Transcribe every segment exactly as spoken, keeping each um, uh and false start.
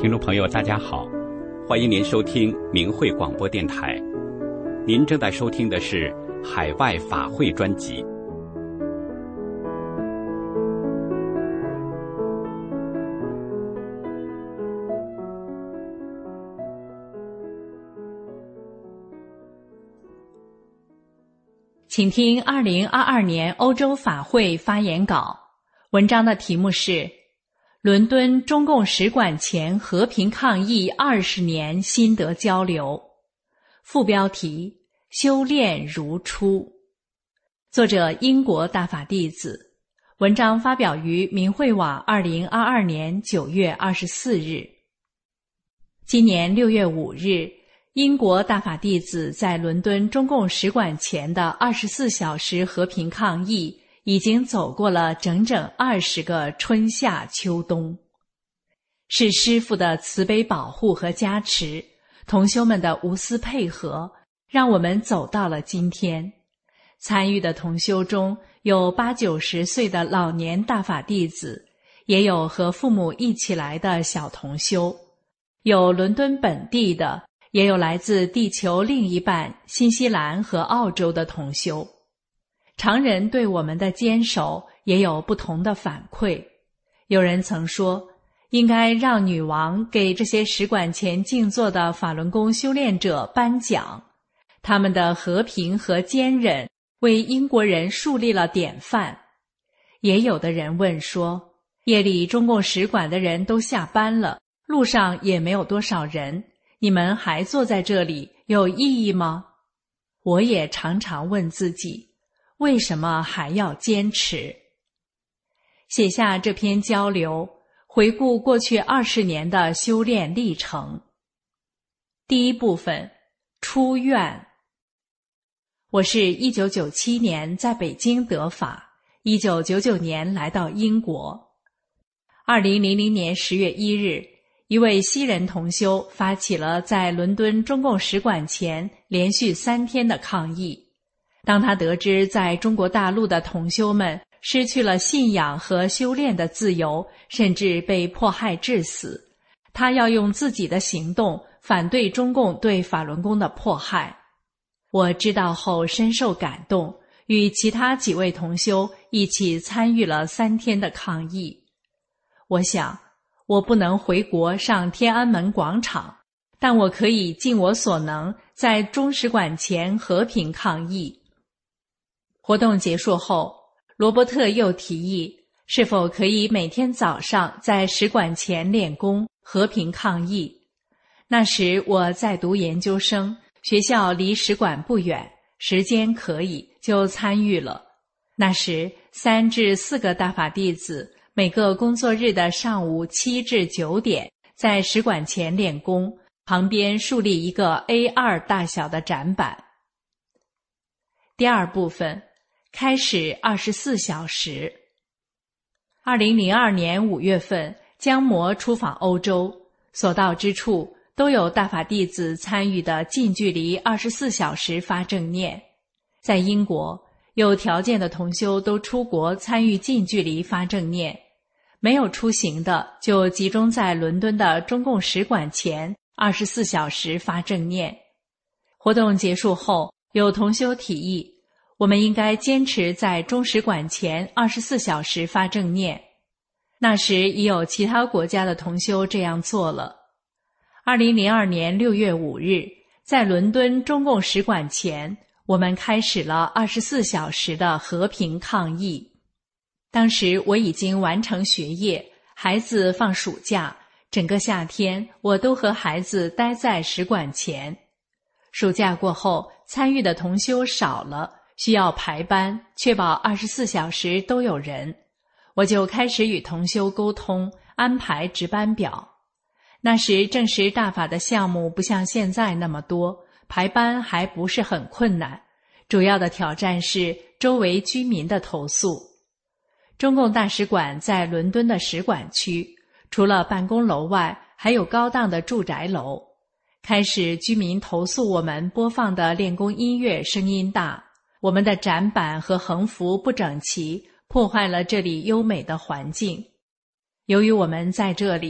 听众朋友大家好，欢迎您收听明慧广播电台。您正在收听的是海外法会专辑。 请听二零二二年欧洲法会发言稿，文章的题目是伦敦中共使馆前和平抗议二十年心得交流，副标题修炼如初，作者英国大法弟子，文章发表于明慧网二零二二年九月二十四日。今年六月五日，英国大法弟子在伦敦中共使馆前的二十四小时和平抗议已经走过了整整二十个春夏秋冬，是师父的慈悲保护和加持，同修们的无私配合，让我们走到了今天。参与的同修中有八九十岁的老年大法弟子，也有和父母一起来的小同修，有伦敦本地的，也有来自地球另一半新西兰和澳洲的同修。常人对我们的坚守也有不同的反馈，有人曾说应该让女王给这些使馆前静坐的法轮功修炼者颁奖，他们的和平和坚韧为英国人树立了典范。也有的人问说，夜里中共使馆的人都下班了，路上也没有多少人，你们还坐在这里，有意义吗？我也常常问自己，为什么还要坚持？写下这篇交流，回顾过去二十年的修炼历程。第一部分，出院。我是一九九七年在北京得法，一九九九年来到英国。二零零零年十月一日，一位西人同修发起了在伦敦中共使馆前连续三天的抗议。当他得知在中国大陆的同修们失去了信仰和修炼的自由，甚至被迫害致死，他要用自己的行动反对中共对法轮功的迫害。我知道后深受感动，与其他几位同修一起参与了三天的抗议。我想，我不能回国上天安门广场，但我可以尽我所能在中使馆前和平抗议。活动结束后，罗伯特又提议，是否可以每天早上在使馆前练功，和平抗议。那时我在读研究生，学校离使馆不远，时间可以，就参与了。那时三至四个大法弟子，每个工作日的上午七至九点，在使馆前练功，旁边树立一个 A 二 大小的展板。第二部分，开始二十四小时。二零零二年五月份，江模出访欧洲，所到之处都有大法弟子参与的近距离二十四小时发正念。在英国，有条件的同修都出国参与近距离发正念，没有出行的就集中在伦敦的中共使馆前二十四小时发正念。活动结束后，有同修提议，我们应该坚持在中使馆前二十四小时发正念。那时已有其他国家的同修这样做了。二零零二年六月五日，在伦敦中共使馆前，我们开始了二十四小时的和平抗议。当时我已经完成学业，孩子放暑假，整个夏天我都和孩子待在使馆前。暑假过后，参与的同修少了，需要排班，确保二十四小时都有人。我就开始与同修沟通，安排值班表。那时证实大法的项目不像现在那么多，排班还不是很困难，主要的挑战是周围居民的投诉。中共大使馆在伦敦的使馆区，除了办公楼外，还有高档的住宅楼。开始居民投诉我们播放的练功音乐声音大，我们的展板和横幅不整齐，破坏了这里优美的环境。由于我们在这里，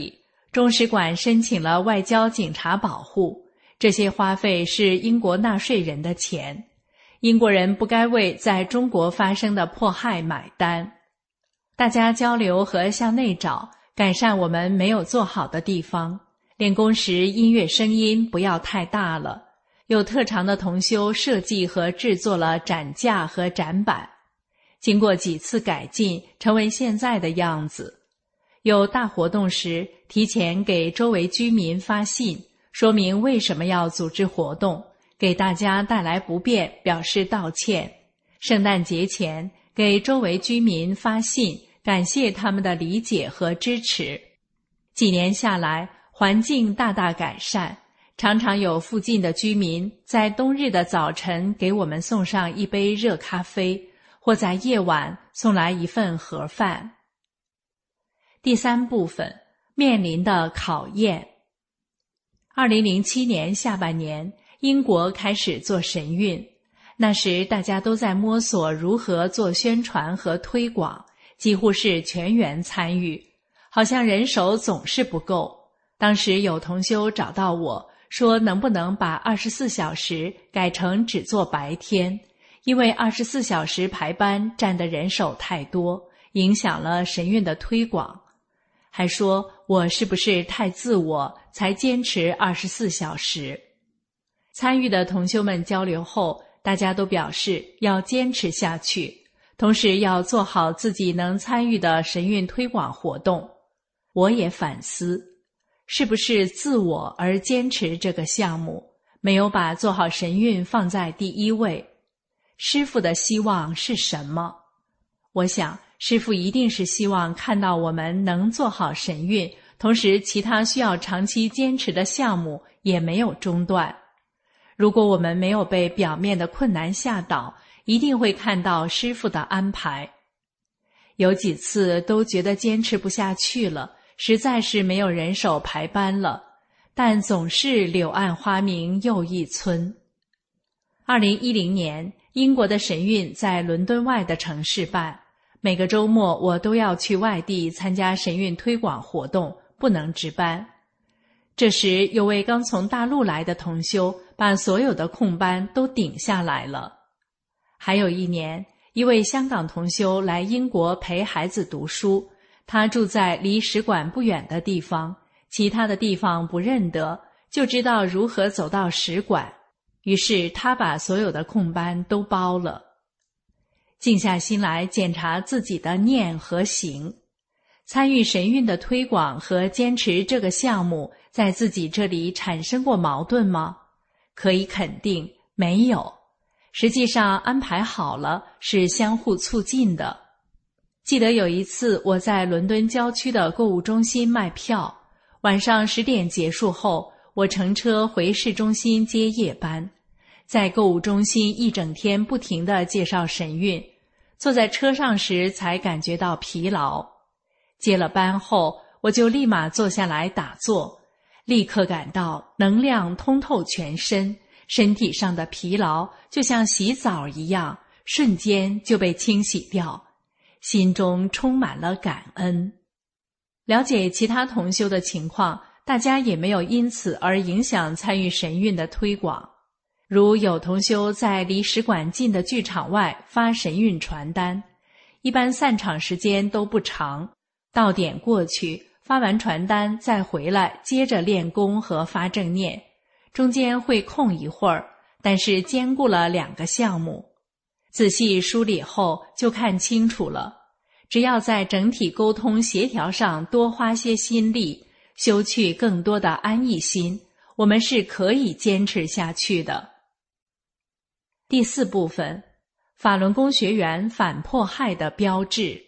中使馆申请了外交警察保护，这些花费是英国纳税人的钱，英国人不该为在中国发生的迫害买单。大家交流和向内找，改善我们没有做好的地方。练功时音乐声音不要太大了。有特长的同修设计和制作了展架和展板，经过几次改进，成为现在的样子。有大活动时，提前给周围居民发信，说明为什么要组织活动，给大家带来不便表示道歉。圣诞节前给周围居民发信，感谢他们的理解和支持。几年下来，环境大大改善，常常有附近的居民在冬日的早晨给我们送上一杯热咖啡，或在夜晚送来一份盒饭。第三部分，面临的考验。二零零七年下半年，英国开始做神韵，那时大家都在摸索如何做宣传和推广，几乎是全员参与，好像人手总是不够。当时有同修找到我，说能不能把二十四小时改成只做白天，因为二十四小时排班占的人手太多，影响了神韵的推广。还说我是不是太自我，才坚持二十四小时。参与的同修们交流后，大家都表示要坚持下去，同时要做好自己能参与的神韵推广活动。我也反思，是不是自我而坚持这个项目，没有把做好神韵放在第一位。师父的希望是什么？我想师父一定是希望看到我们能做好神韵，同时其他需要长期坚持的项目也没有中断。如果我们没有被表面的困难吓倒，一定会看到师父的安排。有几次都觉得坚持不下去了，实在是没有人手排班了，但总是柳暗花明又一村。二零一零年，英国的神韵在伦敦外的城市办，每个周末我都要去外地参加神韵推广活动，不能值班。这时有位刚从大陆来的同修把所有的空班都顶下来了。还有一年，一位香港同修来英国陪孩子读书，他住在离使馆不远的地方，其他的地方不认得，就知道如何走到使馆，于是他把所有的空班都包了。静下心来检查自己的念和行，参与神韵的推广和坚持这个项目，在自己这里产生过矛盾吗？可以肯定没有。实际上安排好了，是相互促进的。记得有一次我在伦敦郊区的购物中心卖票，晚上十点结束后，我乘车回市中心接夜班，在购物中心一整天不停地介绍神韵，坐在车上时才感觉到疲劳。接了班后，我就立马坐下来打坐，立刻感到能量通透全身，身体上的疲劳就像洗澡一样，瞬间就被清洗掉，心中充满了感恩。了解其他同修的情况，大家也没有因此而影响参与神韵的推广。如有同修在离使馆近的剧场外发神韵传单，一般散场时间都不长，到点过去，发完传单再回来接着练功和发正念，中间会空一会儿，但是兼顾了两个项目。仔细梳理后就看清楚了，只要在整体沟通协调上多花些心力，修去更多的安逸心，我们是可以坚持下去的。第四部分，法轮功学员反迫害的标志。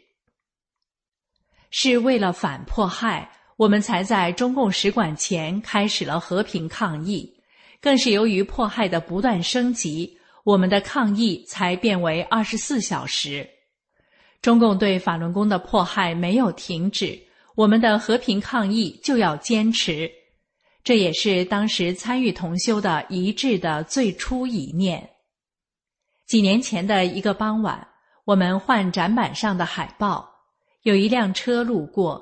是为了反迫害，我们才在中共使馆前开始了和平抗议，更是由于迫害的不断升级，我们的抗议才变为二十四小时。中共对法轮功的迫害没有停止，我们的和平抗议就要坚持。这也是当时参与同修的一致的最初意念。几年前的一个傍晚，我们换展板上的海报，有一辆车路过，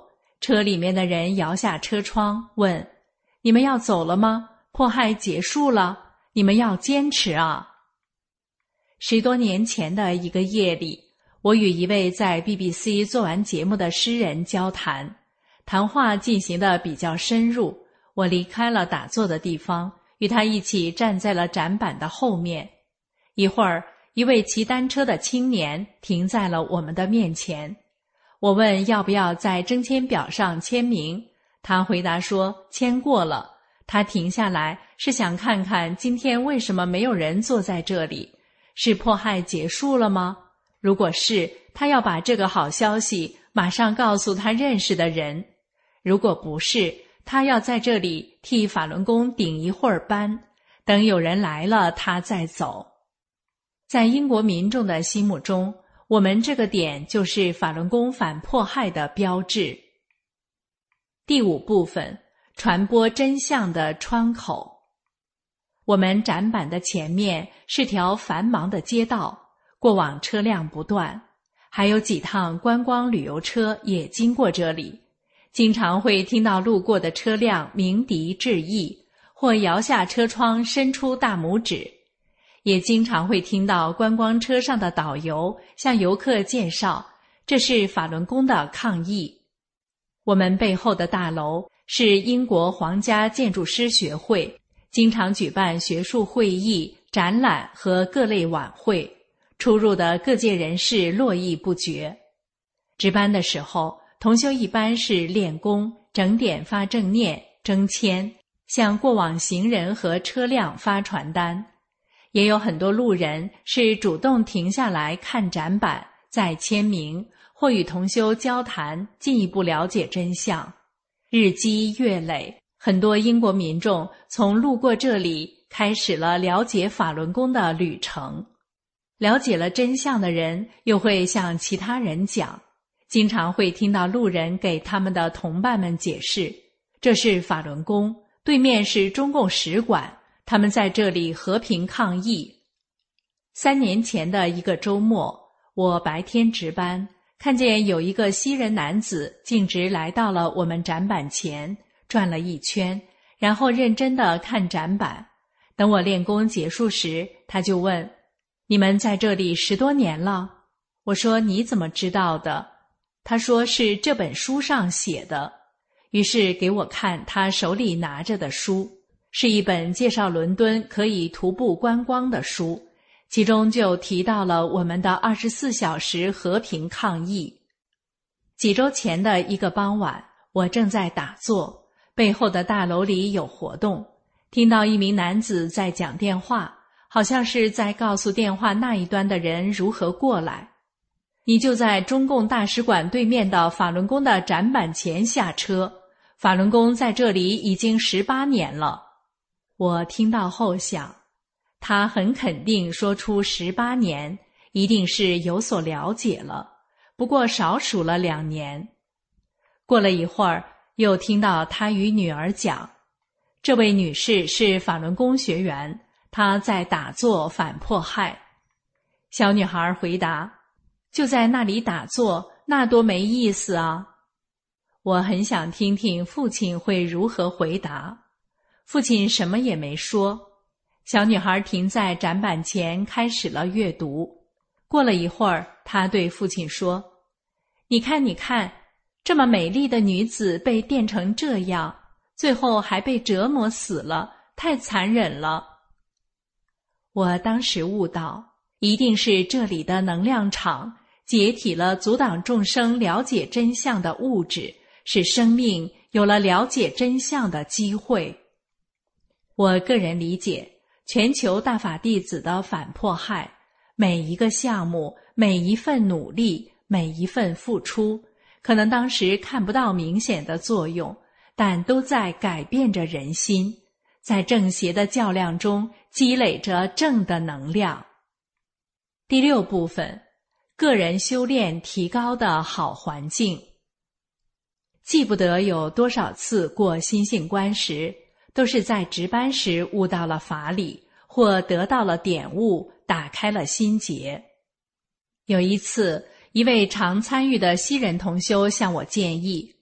车里面的人摇下车窗问：你们要走了吗？迫害结束了，你们要坚持啊！十多年前的一个夜里，我与一位在 B B C 做完节目的诗人交谈，谈话进行得比较深入，我离开了打坐的地方，与他一起站在了展板的后面。一会儿，一位骑单车的青年停在了我们的面前。我问要不要在征签表上签名，他回答说签过了。他停下来是想看看今天为什么没有人坐在这里，是迫害结束了吗？如果是，他要把这个好消息马上告诉他认识的人；如果不是，他要在这里替法轮功顶一会儿班，等有人来了他再走。在英国民众的心目中，我们这个点就是法轮功反迫害的标志。第五部分，传播真相的窗口。我们展板的前面是条繁忙的街道，过往车辆不断，还有几趟观光旅游车也经过这里，经常会听到路过的车辆鸣笛致意，或摇下车窗伸出大拇指，也经常会听到观光车上的导游向游客介绍，这是法轮功的抗议。我们背后的大楼是英国皇家建筑师学会，经常举办学术会议、展览和各类晚会，出入的各界人士络绎不绝。值班的时候，同修一般是练功、整点发正念、征签，向过往行人和车辆发传单。也有很多路人是主动停下来看展板，再签名，或与同修交谈，进一步了解真相。日积月累，很多英国民众从路过这里开始了了解法轮功的旅程。了解了真相的人又会向其他人讲，经常会听到路人给他们的同伴们解释，这是法轮功，对面是中共使馆，他们在这里和平抗议。三年前的一个周末，我白天值班，看见有一个西人男子径直来到了我们展板前，转了一圈，然后认真地看展板。等我练功结束时，他就问：你们在这里十多年了？我说你怎么知道的？他说是这本书上写的。于是给我看他手里拿着的书，是一本介绍伦敦可以徒步观光的书，其中就提到了我们的二十四小时和平抗议。几周前的一个傍晚，我正在打坐，背后的大楼里有活动，听到一名男子在讲电话，好像是在告诉电话那一端的人如何过来。你就在中共大使馆对面的法轮功的展板前下车，法轮功在这里已经十八年了。我听到后想，他很肯定说出十八年，一定是有所了解了，不过少数了两年。过了一会儿，又听到他与女儿讲，这位女士是法轮功学员，她在打坐反迫害。小女孩回答，就在那里打坐，那多没意思啊。我很想听听父亲会如何回答。父亲什么也没说。小女孩停在展板前开始了阅读。过了一会儿，她对父亲说，你看你看，这么美丽的女子被电成这样，最后还被折磨死了，太残忍了。我当时悟到，一定是这里的能量场解体了阻挡众生了解真相的物质，使生命有了了解真相的机会。我个人理解，全球大法弟子的反迫害，每一个项目，每一份努力，每一份付出，可能当时看不到明显的作用，但都在改变着人心，在正邪的较量中积累着正的能量。第六部分，个人修炼提高的好环境。记不得有多少次过心性关时，都是在值班时悟到了法理，或得到了点悟，打开了心结。有一次，一位常参与的西人同修向我建议，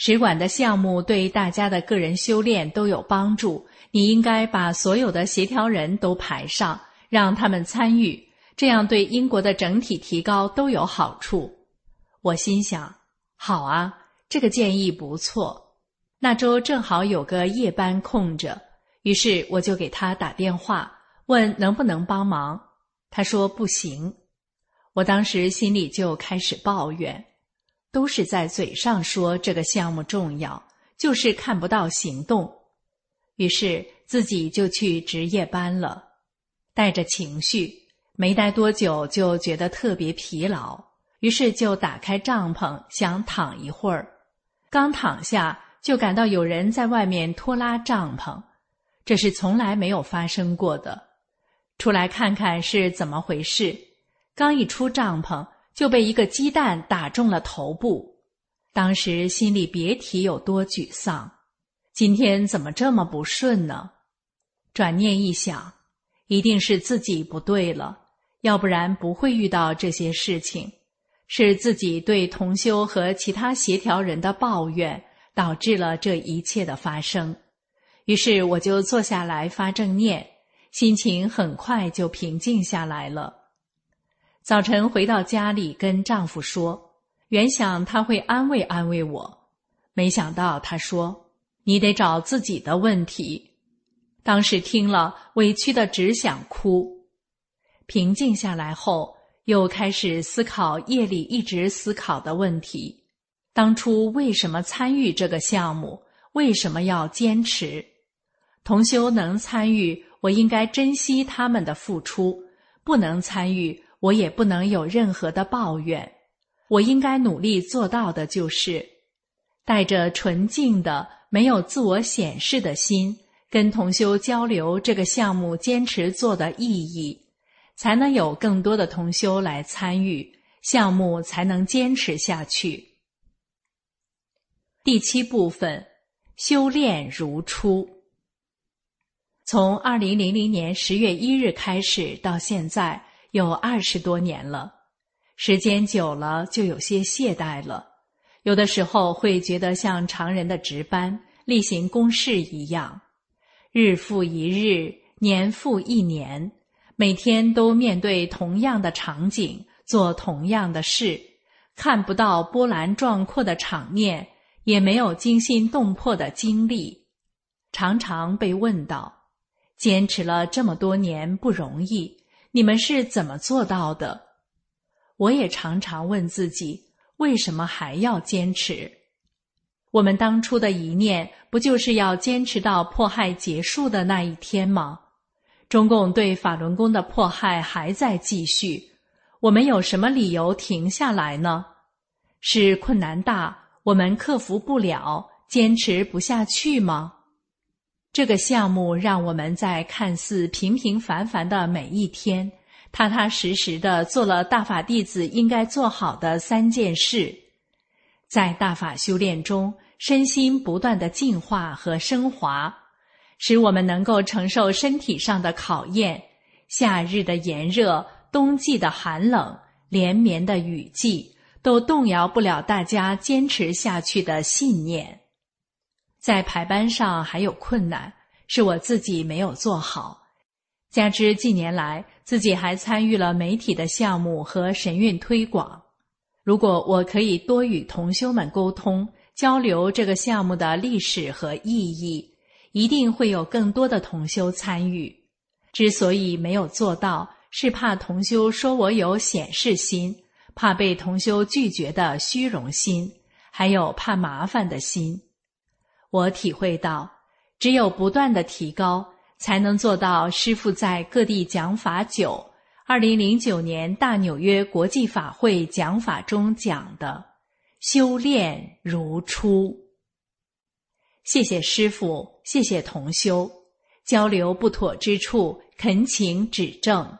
使馆的项目对大家的个人修炼都有帮助，你应该把所有的协调人都排上，让他们参与，这样对英国的整体提高都有好处。我心想，好啊，这个建议不错。那周正好有个夜班空着，于是我就给他打电话，问能不能帮忙。他说不行。我当时心里就开始抱怨，都是在嘴上说这个项目重要，就是看不到行动。于是自己就去值夜班了，带着情绪，没待多久就觉得特别疲劳，于是就打开帐篷想躺一会儿。刚躺下就感到有人在外面拖拉帐篷，这是从来没有发生过的。出来看看是怎么回事，刚一出帐篷就被一个鸡蛋打中了头部。当时心里别提有多沮丧，今天怎么这么不顺呢？转念一想，一定是自己不对了，要不然不会遇到这些事情，是自己对同修和其他协调人的抱怨导致了这一切的发生。于是我就坐下来发正念，心情很快就平静下来了。早晨回到家里跟丈夫说，原想他会安慰安慰我，没想到他说，你得找自己的问题。当时听了委屈的只想哭。平静下来后，又开始思考夜里一直思考的问题，当初为什么参与这个项目，为什么要坚持？同修能参与，我应该珍惜他们的付出，不能参与，我也不能有任何的抱怨。我应该努力做到的就是带着纯净的没有自我显示的心，跟同修交流这个项目坚持做的意义，才能有更多的同修来参与，项目才能坚持下去。第七部分，修炼如初。从二零零零年十月一日开始到现在有二十多年了，时间久了就有些懈怠了，有的时候会觉得像常人的值班例行公事一样，日复一日，年复一年，每天都面对同样的场景，做同样的事，看不到波澜壮阔的场面，也没有惊心动魄的经历。常常被问到，坚持了这么多年不容易，你们是怎么做到的？我也常常问自己，为什么还要坚持？我们当初的一念，不就是要坚持到迫害结束的那一天吗？中共对法轮功的迫害还在继续，我们有什么理由停下来呢？是困难大，我们克服不了，坚持不下去吗？这个项目让我们在看似平平凡凡的每一天，踏踏实实地做了大法弟子应该做好的三件事。在大法修炼中，身心不断地进化和升华，使我们能够承受身体上的考验，夏日的炎热，冬季的寒冷，连绵的雨季，都动摇不了大家坚持下去的信念。在排班上还有困难，是我自己没有做好，加之近年来自己还参与了媒体的项目和神韵推广。如果我可以多与同修们沟通，交流这个项目的历史和意义，一定会有更多的同修参与。之所以没有做到，是怕同修说我有显示心，怕被同修拒绝的虚荣心，还有怕麻烦的心。我体会到，只有不断的提高，才能做到师父在各地讲法九，二零零九年大纽约国际法会讲法中讲的修炼如初。谢谢师父，谢谢同修，交流不妥之处，恳请指正。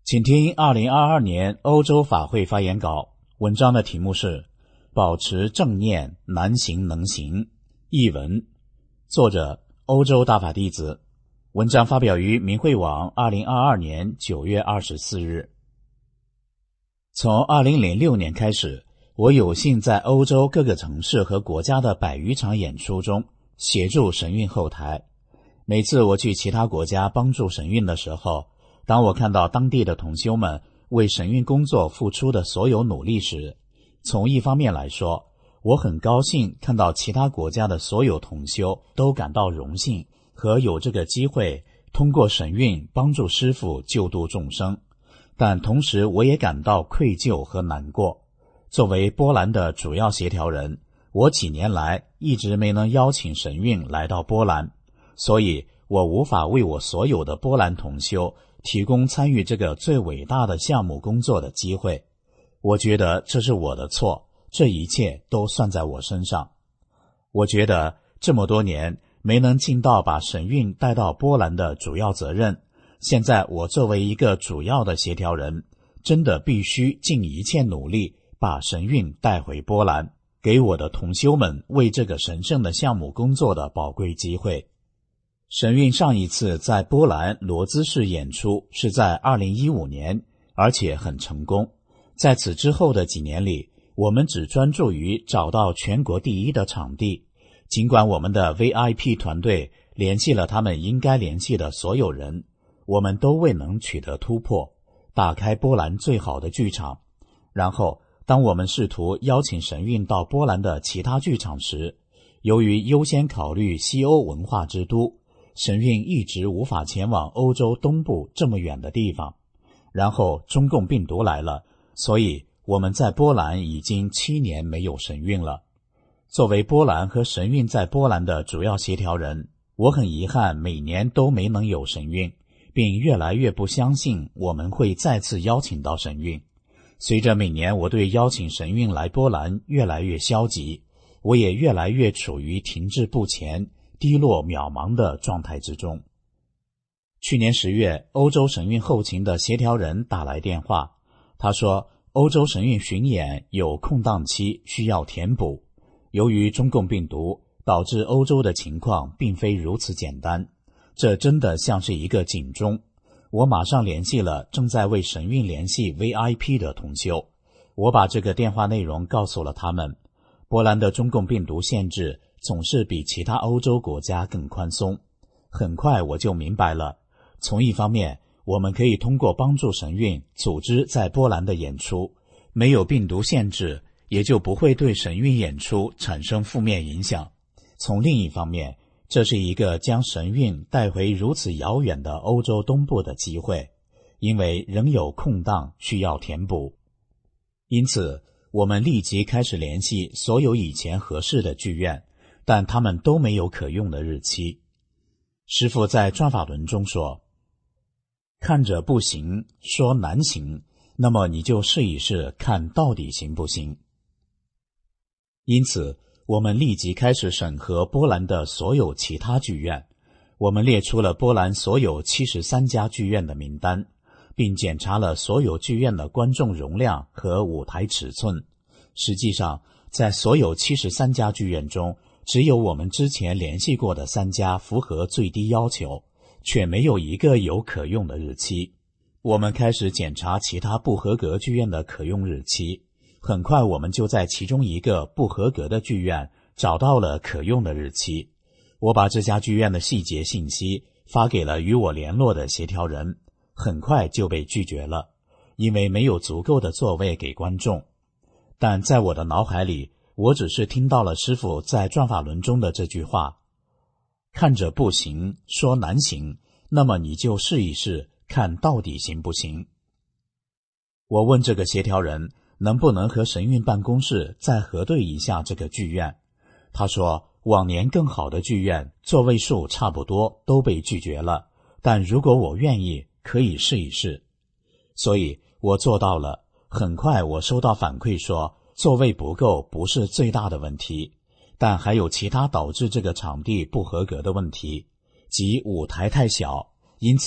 请听二零二二年欧洲法会发言稿，文章的题目是保持正念，难行能行。译文，作者欧洲大法弟子。文章发表于明慧网二零二二年九月二十四日。从二零零六年开始，我有幸在欧洲各个城市和国家的百余场演出中协助神韵后台。每次我去其他国家帮助神韵的时候，当我看到当地的同修们为神韵工作付出的所有努力时，从一方面来说，我很高兴看到其他国家的所有同修都感到荣幸和有这个机会通过神韵帮助师父救度众生，但同时我也感到愧疚和难过。作为波兰的主要协调人，我几年来一直没能邀请神韵来到波兰，所以我无法为我所有的波兰同修提供参与这个最伟大的项目工作的机会。我觉得这是我的错，这一切都算在我身上。我觉得这么多年没能尽到把神韵带到波兰的主要责任，现在我作为一个主要的协调人，真的必须尽一切努力把神韵带回波兰，给我的同修们为这个神圣的项目工作的宝贵机会。神韵上一次在波兰罗兹市演出是在二零一五年，而且很成功。在此之后的几年里，我们只专注于找到全国第一的场地，尽管我们的 V I P 团队联系了他们应该联系的所有人，我们都未能取得突破，打开波兰最好的剧场。然后当我们试图邀请神韵到波兰的其他剧场时，由于优先考虑西欧文化之都，神韵一直无法前往欧洲东部这么远的地方。然后中共病毒来了，所以我们在波兰已经七年没有神韵了。作为波兰和神韵在波兰的主要协调人，我很遗憾每年都没能有神韵，并越来越不相信我们会再次邀请到神韵。随着每年我对邀请神韵来波兰越来越消极，我也越来越处于停滞不前、低落渺茫的状态之中。去年十月，欧洲神韵后勤的协调人打来电话，他说欧洲神韵巡演有空档期需要填补，由于中共病毒导致欧洲的情况并非如此简单，这真的像是一个警钟。我马上联系了正在为神韵联系 V I P 的同修，我把这个电话内容告诉了他们。波兰的中共病毒限制总是比其他欧洲国家更宽松。很快我就明白了，从一方面我们可以通过帮助神韵组织在波兰的演出，没有病毒限制，也就不会对神韵演出产生负面影响。从另一方面，这是一个将神韵带回如此遥远的欧洲东部的机会，因为仍有空档需要填补。因此我们立即开始联系所有以前合适的剧院，但他们都没有可用的日期。师父在转法轮中说，看着不行，说难行，那么你就试一试，看到底行不行。因此我们立即开始审核波兰的所有其他剧院，我们列出了波兰所有七十三家剧院的名单，并检查了所有剧院的观众容量和舞台尺寸。实际上，在所有七十三家剧院中，只有我们之前联系过的三家符合最低要求，却没有一个有可用的日期。我们开始检查其他不合格剧院的可用日期，很快我们就在其中一个不合格的剧院找到了可用的日期。我把这家剧院的细节信息发给了与我联络的协调人，很快就被拒绝了，因为没有足够的座位给观众。但在我的脑海里，我只是听到了师父在转法轮中的这句话，看着不行，说难行，那么你就试一试，看到底行不行。我问这个协调人能不能和神韵办公室再核对一下这个剧院，他说往年更好的剧院座位数差不多都被拒绝了，但如果我愿意，可以试一试。所以我做到了。很快我收到反馈说，座位不够不是最大的问题，但还有其他导致这个场地不合格的问题，即舞台太小，因此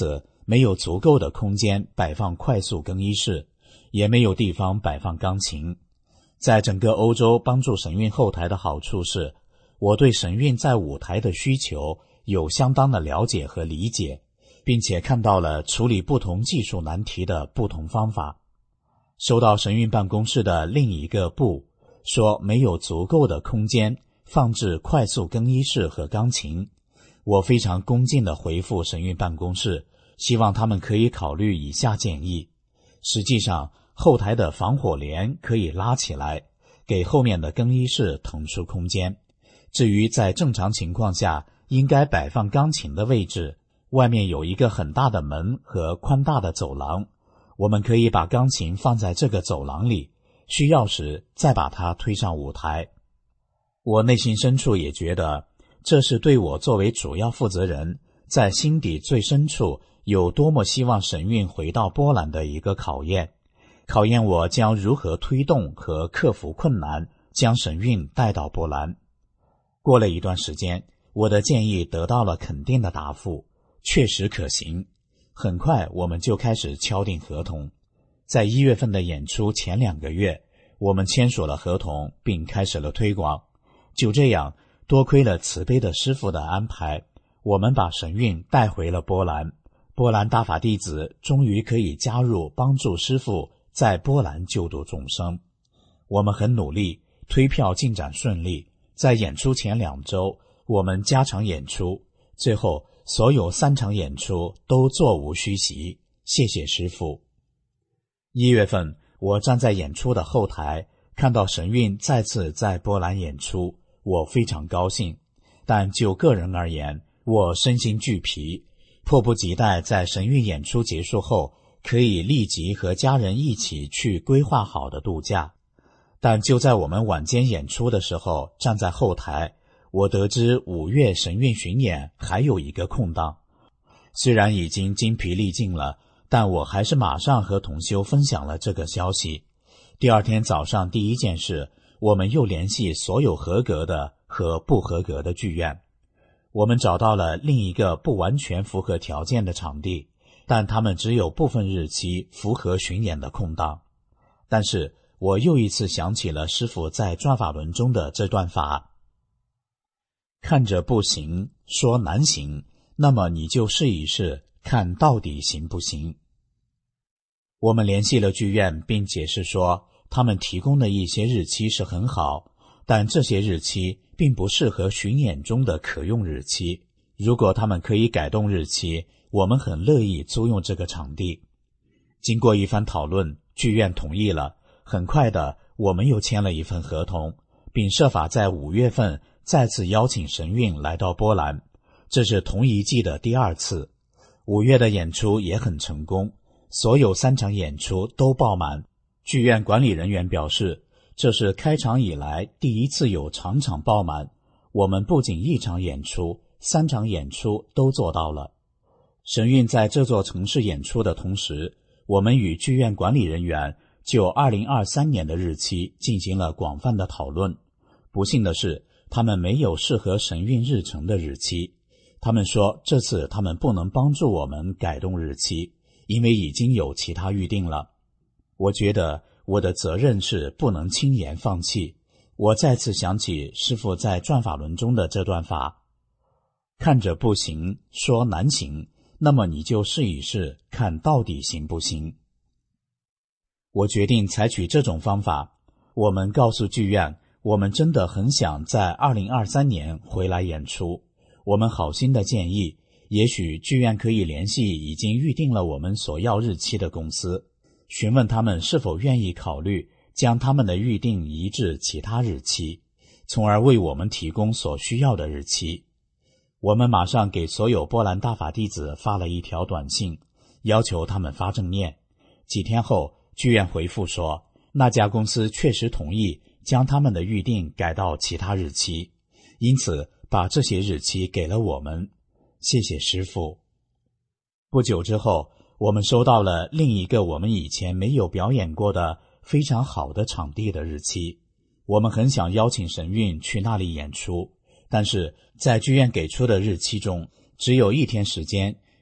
没有足够的空间摆放快速更衣室，也没有地方摆放钢琴。在整个欧洲帮助神韵后台的好处是，我对神韵在舞台的需求有相当的了解和理解，并且看到了处理不同技术难题的不同方法。收到神韵办公室的另一个部说没有足够的空间放置快速更衣室和钢琴，我非常恭敬地回复神韵办公室，希望他们可以考虑以下建议。实际上，后台的防火帘可以拉起来，给后面的更衣室腾出空间。至于在正常情况下应该摆放钢琴的位置，外面有一个很大的门和宽大的走廊，我们可以把钢琴放在这个走廊里，需要时再把它推上舞台。我内心深处也觉得，这是对我作为主要负责人，在心底最深处有多么希望神韵回到波兰的一个考验，考验我将如何推动和克服困难，将神韵带到波兰。过了一段时间，我的建议得到了肯定的答复，确实可行。很快我们就开始敲定合同，在一月份的演出前两个月，我们签署了合同并开始了推广。就这样，多亏了慈悲的师父的安排，我们把神韵带回了波兰。波兰大法弟子终于可以加入帮助师父在波兰救度众生。我们很努力，推票进展顺利，在演出前两周我们加场演出，最后所有三场演出都座无虚席，谢谢师父。一月份，我站在演出的后台，看到神韵再次在波兰演出，我非常高兴。但就个人而言，我身心俱疲，迫不及待在神韵演出结束后，可以立即和家人一起去规划好的度假。但就在我们晚间演出的时候，站在后台，我得知五月神韵巡演还有一个空档。虽然已经精疲力尽了，但我还是马上和同修分享了这个消息。第二天早上第一件事，我们又联系所有合格的和不合格的剧院。我们找到了另一个不完全符合条件的场地，但他们只有部分日期符合巡演的空档。但是我又一次想起了师父在转法轮中的这段法：看着不行，说难行，那么你就试一试，看到底行不行。我们联系了剧院，并解释说，他们提供的一些日期是很好，但这些日期并不适合巡演中的可用日期。如果他们可以改动日期，我们很乐意租用这个场地。经过一番讨论，剧院同意了。很快的，我们又签了一份合同，并设法在五月份再次邀请神韵来到波兰。这是同一季的第二次。五月的演出也很成功，所有三场演出都爆满。剧院管理人员表示，这是开场以来第一次有场场爆满。我们不仅一场演出，三场演出都做到了。神韵在这座城市演出的同时，我们与剧院管理人员就二零二三年的日期进行了广泛的讨论。不幸的是，他们没有适合神韵日程的日期。他们说，这次他们不能帮助我们改动日期，因为已经有其他预定了。我觉得我的责任是不能轻言放弃。我再次想起师父在转法轮中的这段法：看着不行，说难行，那么你就试一试，看到底行不行。我决定采取这种方法。我们告诉剧院，我们真的很想在二零二三年回来演出。我们好心的建议，也许剧院可以联系已经预定了我们所要日期的公司，询问他们是否愿意考虑将他们的预定移至其他日期，从而为我们提供所需要的日期。我们马上给所有波兰大法弟子发了一条短信，要求他们发正念。几天后，剧院回复说，那家公司确实同意将他们的预定改到其他日期，因此把这些日期给了我们。谢谢师父。不久之后，我们收到了另一个我们以前没有表演过的非常好的场地的日期。我们很想邀请神韵去那里演出，但是在剧院给出的日期中，只有一天时间，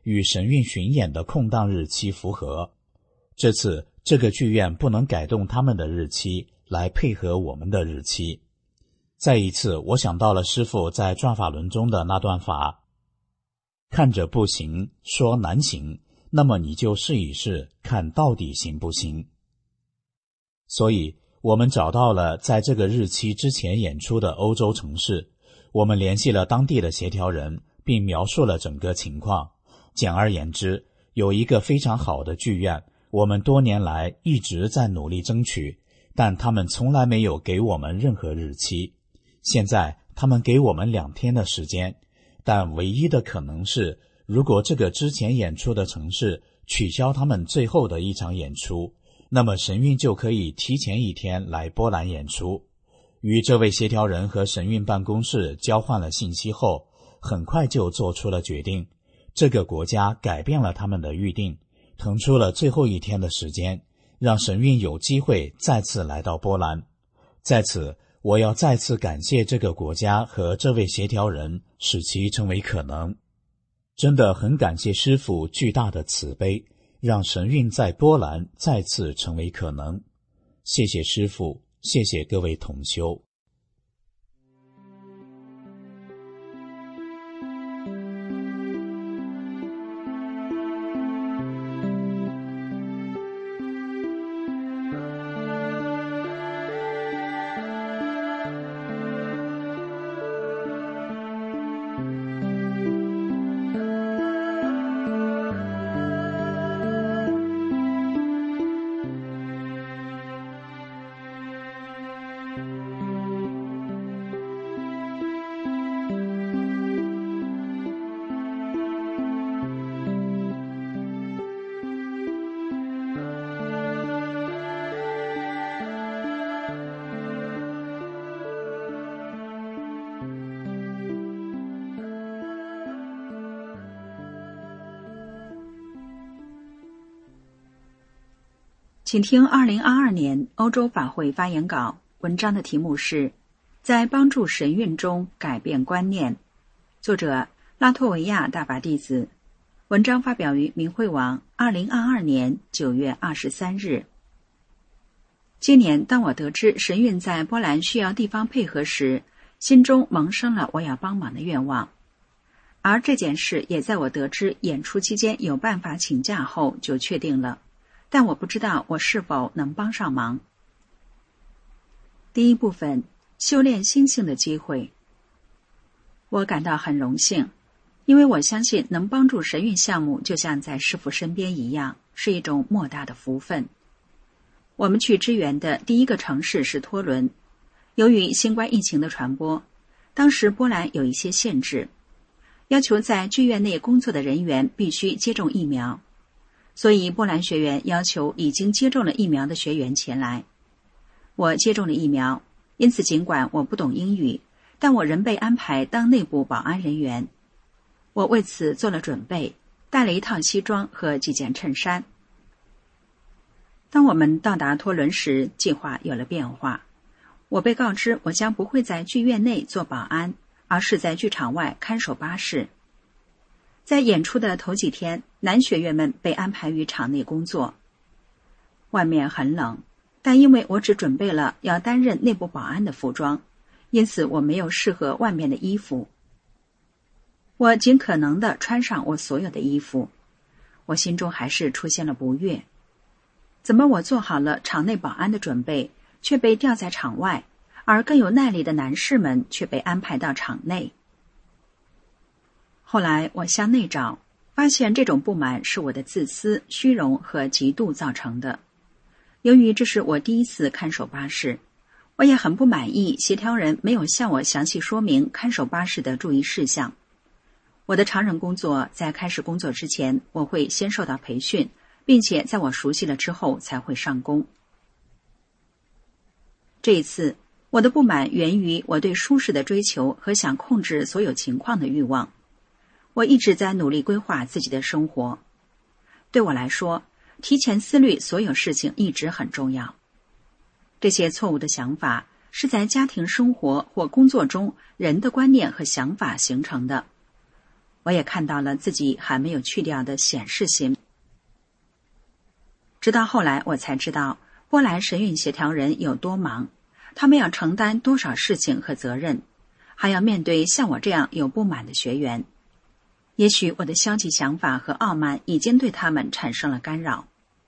与神韵巡演的空档日期符合。这次这个剧院不能改动他们的日期来配合我们的日期。再一次，我想到了师父在转法轮中的那段法：看着不行，说难行，那么你就试一试，看到底行不行。所以我们找到了在这个日期之前演出的欧洲城市，我们联系了当地的协调人，并描述了整个情况。简而言之，有一个非常好的剧院，我们多年来一直在努力争取，但他们从来没有给我们任何日期。现在他们给我们两天的时间，但唯一的可能是，如果这个之前演出的城市取消他们最后的一场演出，那么神韵就可以提前一天来波兰演出。与这位协调人和神韵办公室交换了信息后，很快就做出了决定。这个国家改变了他们的预定，腾出了最后一天的时间，让神韵有机会再次来到波兰。在此，我要再次感谢这个国家和这位协调人，使其成为可能。真的很感谢师父巨大的慈悲，让神韵在波兰再次成为可能。谢谢师父，谢谢各位同修。 请听二零二二年欧洲法会发言稿，文章的题目是在帮助神韵中改变观念，作者拉脱维亚大法弟子，文章发表于明慧网二零二二年九月二十三日。今年当我得知神韵在波兰需要地方配合时，心中萌生了我要帮忙的愿望，而这件事也在我得知演出期间有办法请假后就确定了，但我不知道我是否能帮上忙。第一部分，修炼心性的机会。我感到很荣幸，因为我相信能帮助神韵项目就像在师父身边一样，是一种莫大的福分。我们去支援的第一个城市是托伦，由于新冠疫情的传播，当时波兰有一些限制，要求在剧院内工作的人员必须接种疫苗，所以波兰学员要求已经接种了疫苗的学员前来。我接种了疫苗，因此尽管我不懂英语，但我仍被安排当内部保安人员。我为此做了准备，带了一套西装和几件衬衫。当我们到达托伦时，计划有了变化。我被告知我将不会在剧院内做保安，而是在剧场外看守巴士。在演出的头几天，男学员们被安排于场内工作。外面很冷，但因为我只准备了要担任内部保安的服装，因此我没有适合外面的衣服。我尽可能地穿上我所有的衣服，我心中还是出现了不悦。怎么我做好了场内保安的准备，却被调在场外，而更有耐力的男士们却被安排到场内？后来我向内找，发现这种不满是我的自私、虚荣和嫉妒造成的。由于这是我第一次看守巴士，我也很不满意协调人没有向我详细说明看守巴士的注意事项。我的常人工作在开始工作之前，我会先受到培训，并且在我熟悉了之后才会上工。这一次，我的不满源于我对舒适的追求和想控制所有情况的欲望。我一直在努力规划自己的生活。对我来说，提前思虑所有事情一直很重要。这些错误的想法是在家庭生活或工作中人的观念和想法形成的。 我也看到了自己还没有去掉的显示心。直到后来我才知道波兰神韵协调人有多忙，他们要承担多少事情和责任，还要面对像我这样有不满的学员。也许我的消极想法和傲慢已经对他们产生了干扰。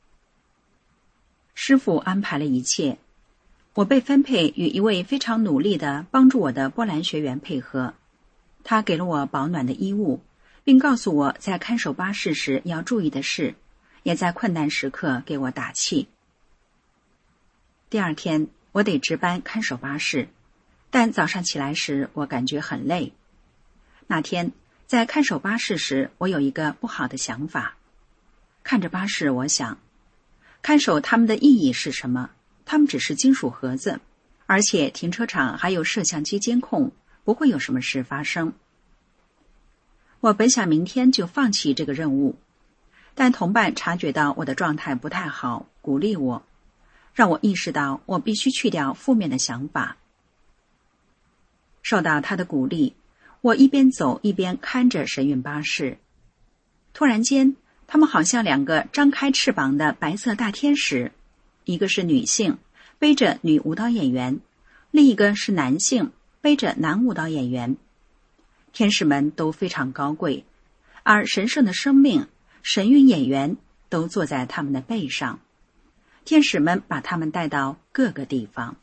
师父安排了一切，我被分配与一位非常努力的帮助我的波兰学员配合。他给了我保暖的衣物，并告诉我在看守巴士时要注意的事，也在困难时刻给我打气。第二天我得值班看守巴士，但早上起来时我感觉很累。那天在看守巴士时，我有一个不好的想法。看着巴士，我想，看守他们的意义是什么？他们只是金属盒子，而且停车场还有摄像机监控，不会有什么事发生。我本想明天就放弃这个任务，但同伴察觉到我的状态不太好，鼓励我，让我意识到我必须去掉负面的想法。受到他的鼓励，我一边走一边看着神韵巴士。突然间，他们好像两个张开翅膀的白色大天使，一个是女性，背着女舞蹈演员，另一个是男性，背着男舞蹈演员。天使们都非常高贵，而神圣的生命、神韵演员都坐在他们的背上。天使们把他们带到各个地方。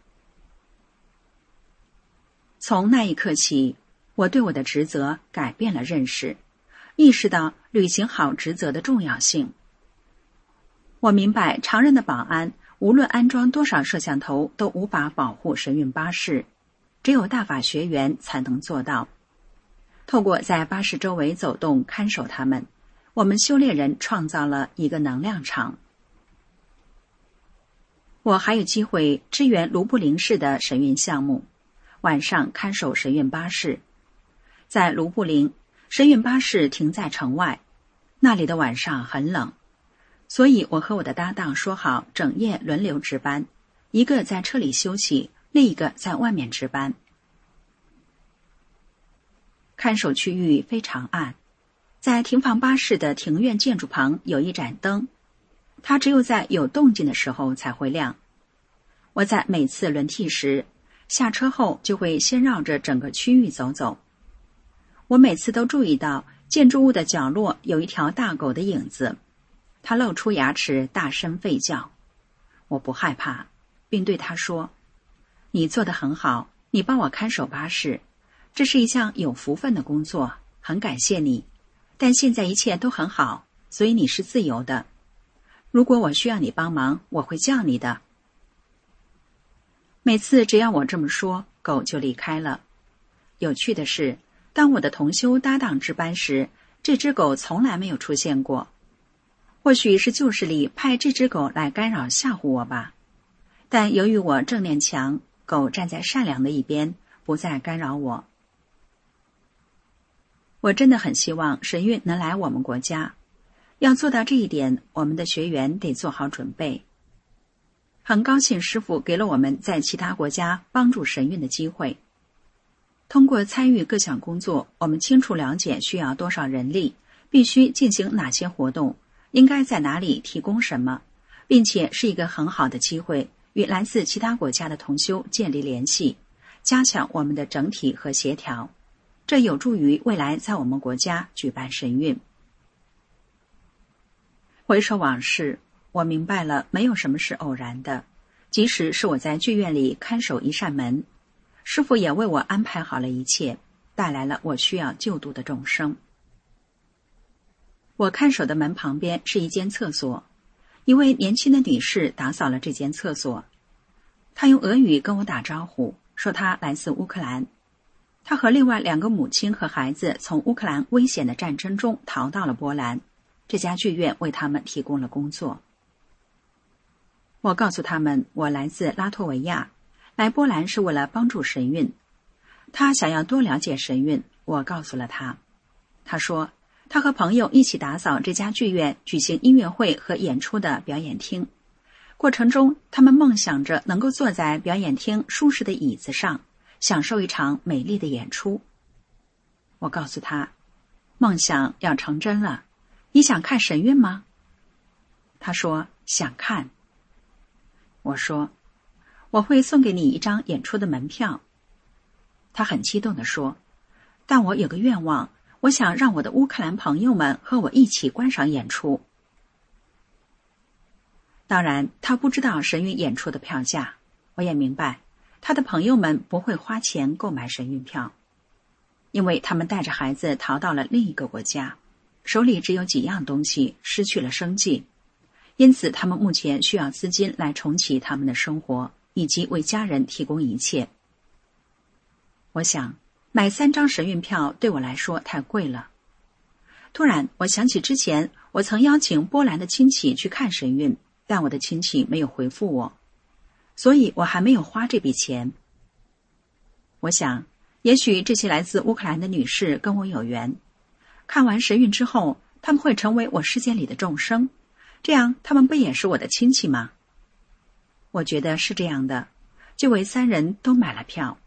从那一刻起，我对我的职责改变了认识，意识到履行好职责的重要性。我明白常人的保安无论安装多少摄像头都无法保护神韵巴士，只有大法学员才能做到。透过在巴士周围走动看守他们，我们修炼人创造了一个能量场。我还有机会支援卢布林市的神韵项目，晚上看守神韵巴士。在卢布林，神韵巴士停在城外，那里的晚上很冷，所以我和我的搭档说好整夜轮流值班，一个在车里休息，另一个在外面值班。看守区域非常暗，在停放巴士的庭院建筑旁有一盏灯，它只有在有动静的时候才会亮。我在每次轮替时，下车后就会先绕着整个区域走走。我每次都注意到建筑物的角落有一条大狗的影子，它露出牙齿大声吠叫。我不害怕，并对它说，你做得很好，你帮我看守巴士，这是一项有福分的工作，很感谢你，但现在一切都很好，所以你是自由的。如果我需要你帮忙，我会叫你的。每次只要我这么说，狗就离开了。有趣的是，当我的同修搭档值班时，这只狗从来没有出现过。或许是旧势力派这只狗来干扰吓唬我吧，但由于我正念强，狗站在善良的一边，不再干扰我。我真的很希望神韵能来我们国家，要做到这一点，我们的学员得做好准备。很高兴师父给了我们在其他国家帮助神韵的机会。通过参与各项工作，我们清楚了解需要多少人力，必须进行哪些活动，应该在哪里提供什么，并且是一个很好的机会与来自其他国家的同修建立联系，加强我们的整体和协调，这有助于未来在我们国家举办神韵。回首往事，我明白了没有什么是偶然的，即使是我在剧院里看守一扇门，师父也为我安排好了一切，带来了我需要救度的众生。我看守的门旁边是一间厕所，一位年轻的女士打扫了这间厕所。她用俄语跟我打招呼，说她来自乌克兰。她和另外两个母亲和孩子从乌克兰危险的战争中逃到了波兰，这家剧院为他们提供了工作。我告诉他们我来自拉脱维亚，来波兰是为了帮助神韵。他想要多了解神韵，我告诉了他。他说他和朋友一起打扫这家剧院举行音乐会和演出的表演厅，过程中他们梦想着能够坐在表演厅舒适的椅子上，享受一场美丽的演出。我告诉他， 梦想要成真了，你想看神韵吗？他说想看。我说我会送给你一张演出的门票。他很激动地说，但我有个愿望，我想让我的乌克兰朋友们和我一起观赏演出。当然，他不知道神韵演出的票价，我也明白，他的朋友们不会花钱购买神韵票，因为他们带着孩子逃到了另一个国家，手里只有几样东西，失去了生计，因此他们目前需要资金来重启他们的生活，以及为家人提供一切。我想，买三张神韵票对我来说太贵了。突然，我想起之前我曾邀请波兰的亲戚去看神韵，但我的亲戚没有回复我，所以我还没有花这笔钱。我想，也许这些来自乌克兰的女士跟我有缘，看完神韵之后，他们会成为我世界里的众生，这样他们不也是我的亲戚吗？我觉得是这样的，这位三人都买了票。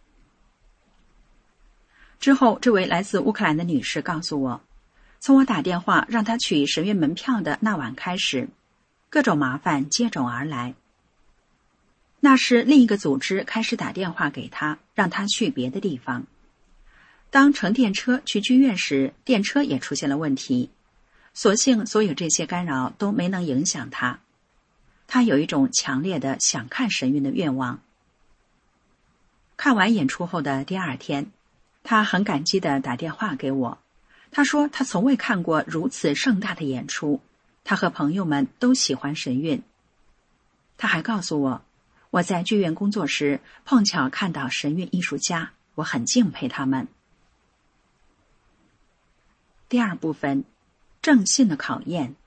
之后，这位来自乌克兰的女士告诉我，从我打电话让她取神韵门票的那晚开始，各种麻烦接踵而来。那时另一个组织开始打电话给她，让她去别的地方。当乘电车去剧院时，电车也出现了问题，所幸所有这些干扰都没能影响她。她有一种强烈的想看神韵的愿望。看完演出后的第二天，她很感激地打电话给我，她说她从未看过如此盛大的演出，她和朋友们都喜欢神韵。她还告诉我，我在剧院工作时碰巧看到神韵艺术家，我很敬佩他们。第二部分，正信的考验。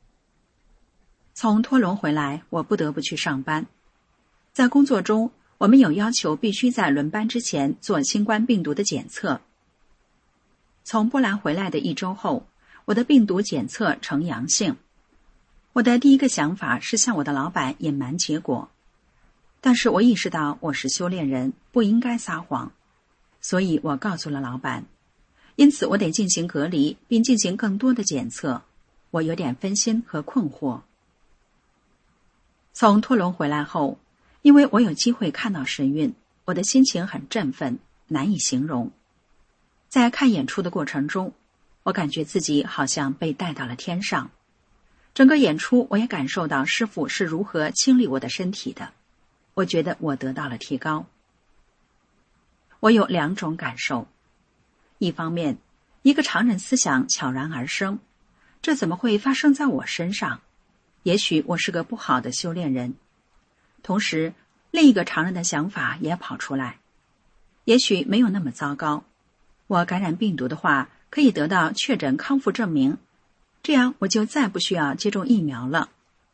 从托隆回来，我不得不去上班。在工作中，我们有要求必须在轮班之前做新冠病毒的检测。从波兰回来的一周后，我的病毒检测呈阳性。我的第一个想法是向我的老板隐瞒结果，但是我意识到我是修炼人，不应该撒谎，所以我告诉了老板。因此我得进行隔离，并进行更多的检测。我有点分心和困惑。从托隆回来后，因为我有机会看到神韵，我的心情很振奋，难以形容。在看演出的过程中，我感觉自己好像被带到了天上。整个演出我也感受到师父是如何清理我的身体的，我觉得我得到了提高。我有两种感受，一方面，一个常人思想悄然而生，这怎么会发生在我身上？也许我是个不好的修炼人。同时，另一个常人的想法也跑出来，也许没有那么糟糕。我感染病毒的话，可以得到确诊康复证明，这样我就再不需要接种疫苗了。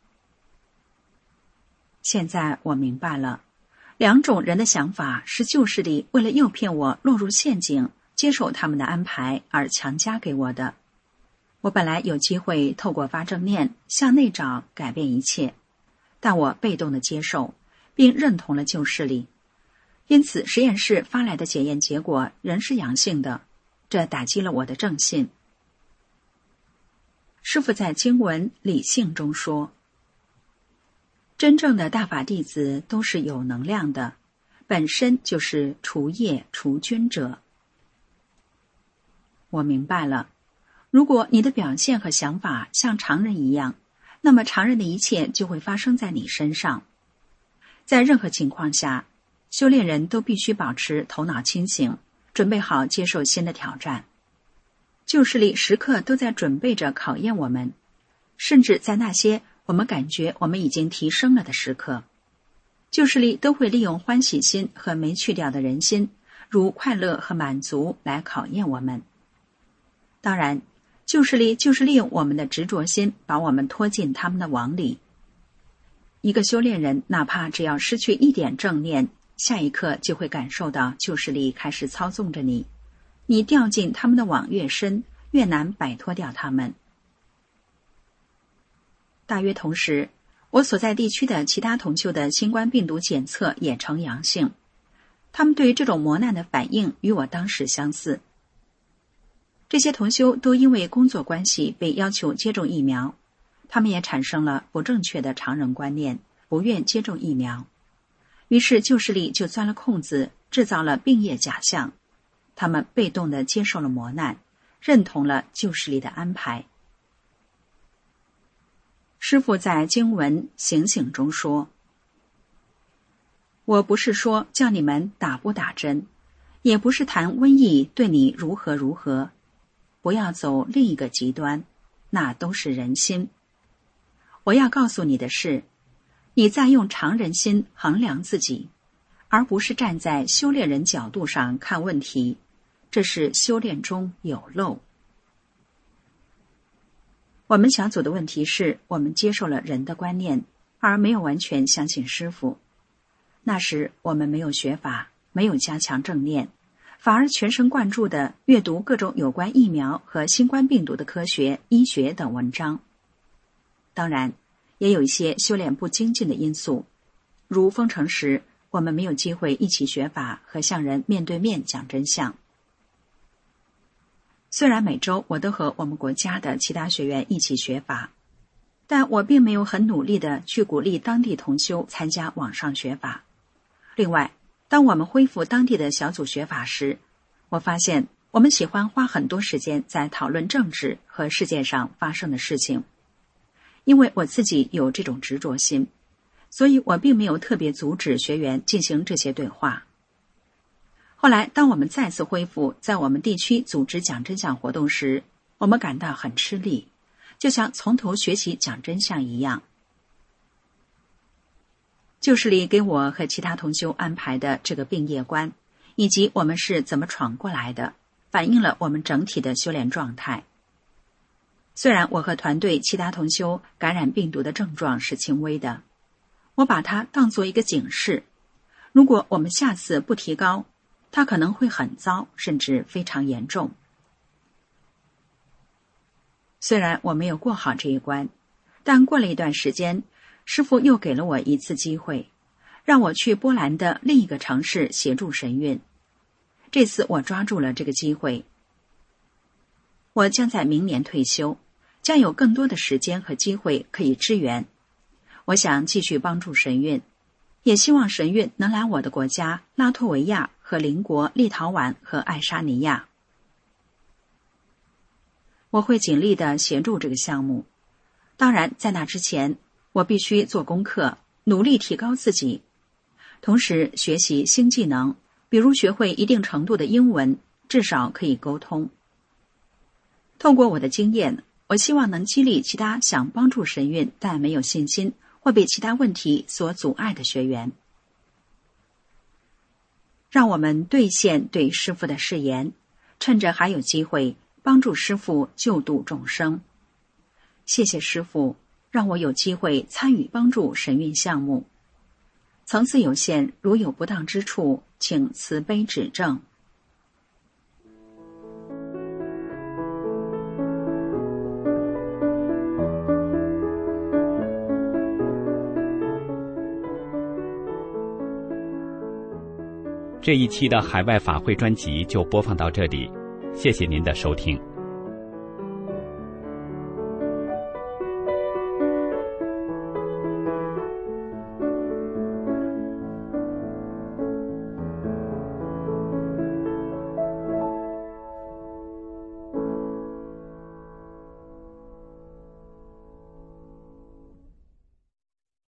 现在我明白了，两种人的想法是旧势力为了诱骗我落入陷阱，接受他们的安排而强加给我的。我本来有机会透过发正念向内找改变一切，但我被动的接受并认同了旧势力，因此实验室发来的检验结果仍是阳性的，这打击了我的正信。师父在经文理性中说，真正的大法弟子都是有能量的，本身就是除业除菌者。我明白了，如果你的表现和想法像常人一样，那么常人的一切就会发生在你身上。在任何情况下，修炼人都必须保持头脑清醒，准备好接受新的挑战。旧势力时刻都在准备着考验我们，甚至在那些我们感觉我们已经提升了的时刻，旧势力都会利用欢喜心和没去掉的人心，如快乐和满足来考验我们。当然，旧势力就是利用我们的执着心，把我们拖进他们的网里。一个修炼人哪怕只要失去一点正念，下一刻就会感受到旧势力开始操纵着你，你掉进他们的网越深，越难摆脱掉他们。大约同时，我所在地区的其他同修的新冠病毒检测也呈阳性，他们对这种磨难的反应与我当时相似。 这些同修都因为工作关系被要求接种疫苗，他们也产生了不正确的常人观念，不愿接种疫苗。于是旧势力就钻了空子，制造了病业假象。他们被动地接受了磨难，认同了旧势力的安排。师父在经文醒醒中说，我不是说叫你们打不打针，也不是谈瘟疫对你如何如何，不要走另一个极端，那都是人心。我要告诉你的是，你在用常人心衡量自己，而不是站在修炼人角度上看问题，这是修炼中有漏。我们小组的问题是，我们接受了人的观念，而没有完全相信师父。那时我们没有学法，没有加强正念，反而全神贯注地阅读各种有关疫苗和新冠病毒的科学、医学等文章。当然，也有一些修炼不精进的因素，如封城时，我们没有机会一起学法和向人面对面讲真相。虽然每周我都和我们国家的其他学员一起学法，但我并没有很努力地去鼓励当地同修参加网上学法。另外，当我们恢复当地的小组学法时，我发现我们喜欢花很多时间在讨论政治和世界上发生的事情。因为我自己有这种执着心，所以我并没有特别阻止学员进行这些对话。后来，当我们再次恢复在我们地区组织讲真相活动时，我们感到很吃力，就像从头学习讲真相一样。旧势力给我和其他同修安排的这个病业观，以及我们是怎么闯过来的，反映了我们整体的修炼状态。虽然我和团队其他同修感染病毒的症状是轻微的，我把它当作一个警示，如果我们下次不提高，它可能会很糟，甚至非常严重。虽然我没有过好这一关，但过了一段时间，师父又给了我一次机会，让我去波兰的另一个城市协助神运。这次我抓住了这个机会。我将在明年退休，将有更多的时间和机会可以支援。我想继续帮助神运，也希望神运能来我的国家拉脱维亚和邻国立陶宛和爱沙尼亚。我会尽力地协助这个项目。当然，在那之前，我必须做功课，努力提高自己，同时学习新技能，比如学会一定程度的英文，至少可以沟通。透过我的经验，我希望能激励其他想帮助神运但没有信心或被其他问题所阻碍的学员。让我们兑现对师父的誓言，趁着还有机会，帮助师父救度众生。谢谢师父，让我有机会参与帮助神运项目。层次有限，如有不当之处，请慈悲指正。 这一期的海外法会专辑就播放到这里，谢谢您的收听。